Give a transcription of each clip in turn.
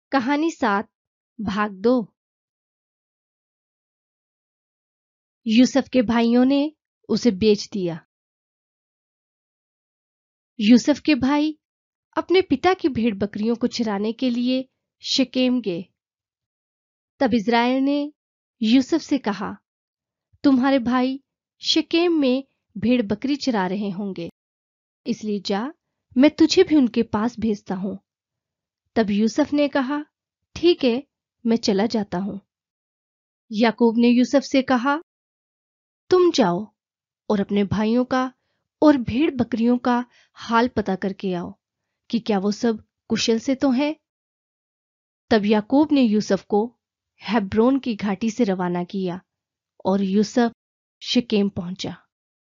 कहानी 7 भाग 2। यूसुफ के भाइयों ने उसे बेच दिया। यूसुफ के भाई अपने पिता की भेड़ बकरियों को चराने के लिए शेकेम गए। तब इस्राएल ने यूसुफ से कहा, तुम्हारे भाई शेकेम में भेड़ बकरी चरा रहे होंगे, इसलिए जा, मैं तुझे भी उनके पास भेजता हूं। तब यूसुफ ने कहा, ठीक है, मैं चला जाता हूं। याकूब ने यूसुफ से कहा, तुम जाओ और अपने भाइयों का और भेड़ बकरियों का हाल पता करके आओ कि क्या वो सब कुशल से तो है। तब याकूब ने यूसुफ को हेब्रोन की घाटी से रवाना किया और यूसुफ शेकेम पहुंचा।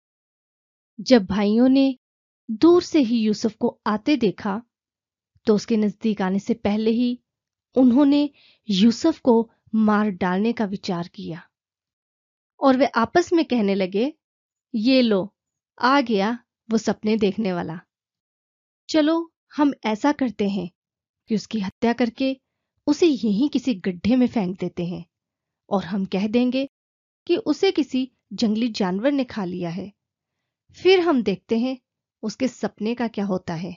जब भाइयों ने दूर से ही यूसुफ को आते देखा तो उसके नजदीक आने से पहले ही उन्होंने यूसुफ को मार डालने का विचार किया और वे आपस में कहने लगे, ये लो, आ गया वो सपने देखने वाला। चलो हम ऐसा करते हैं कि उसकी हत्या करके उसे यहीं किसी गड्ढे में फेंक देते हैं और हम कह देंगे कि उसे किसी जंगली जानवर ने खा लिया है। फिर हम देखते हैं उसके सपने का क्या होता है।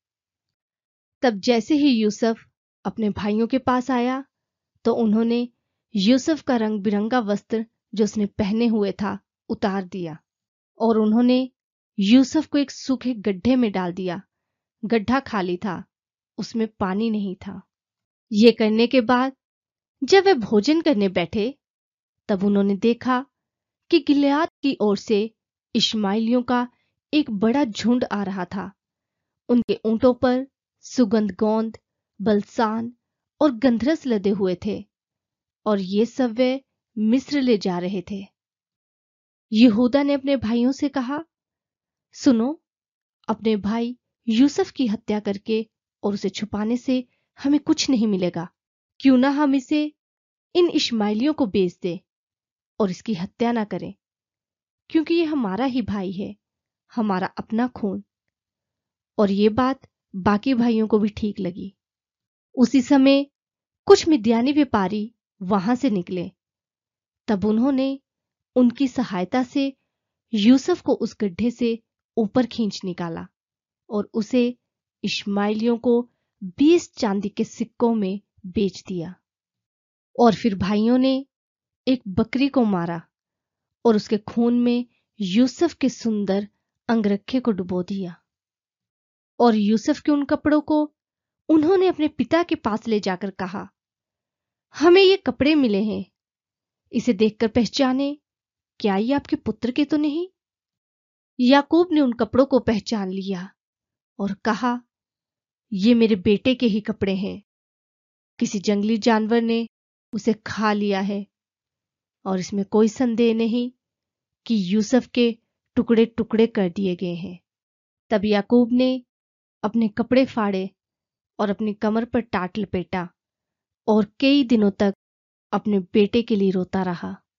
तब जैसे ही यूसुफ अपने भाइयों के पास आया तो उन्होंने यूसुफ का रंग बिरंगा वस्त्र जो उसने पहने हुए था उतार दिया और उन्होंने यूसुफ को एक सूखे गड्ढे में डाल दिया। गड्ढा खाली था, उसमें पानी नहीं था। ये करने के बाद जब वे भोजन करने बैठे तब उन्होंने देखा कि गिलियाद की ओर से इश्माएलियों का एक बड़ा झुंड आ रहा था। उनके ऊंटों पर सुगंध गोंद, बलसान और गंधरस लदे हुए थे और ये सब वे मिस्र ले जा रहे थे। यहूदा ने अपने भाइयों से कहा, सुनो, अपने भाई यूसुफ की हत्या करके और उसे छुपाने से हमें कुछ नहीं मिलेगा। क्यों ना हम इसे इन इश्माएलियों को बेच दें और इसकी हत्या ना करें, क्योंकि ये हमारा ही भाई है, हमारा अपना खून। और ये बात बाकी भाइयों को भी ठीक लगी। उसी समय कुछ मिद्यानी व्यापारी वहां से निकले। तब उन्होंने उनकी सहायता से यूसुफ को उस गड्ढे से ऊपर खींच निकाला और उसे इश्माएलियों को 20 चांदी के सिक्कों में बेच दिया। और फिर भाइयों ने एक बकरी को मारा और उसके खून में यूसुफ के सुंदर अंगरखे को डुबो दिया। और यूसुफ के उन कपड़ों को उन्होंने अपने पिता के पास ले जाकर कहा, हमें ये कपड़े मिले हैं, इसे देखकर पहचाने, क्या ये आपके पुत्र के तो नहीं? याकूब ने उन कपड़ों को पहचान लिया और कहा, ये मेरे बेटे के ही कपड़े हैं। किसी जंगली जानवर ने उसे खा लिया है और इसमें कोई संदेह नहीं कि यूसुफ के टुकड़े टुकड़े कर दिए गए हैं। तब याकूब ने अपने कपड़े फाड़े और अपनी कमर पर टाट लपेटा और कई दिनों तक अपने बेटे के लिए रोता रहा।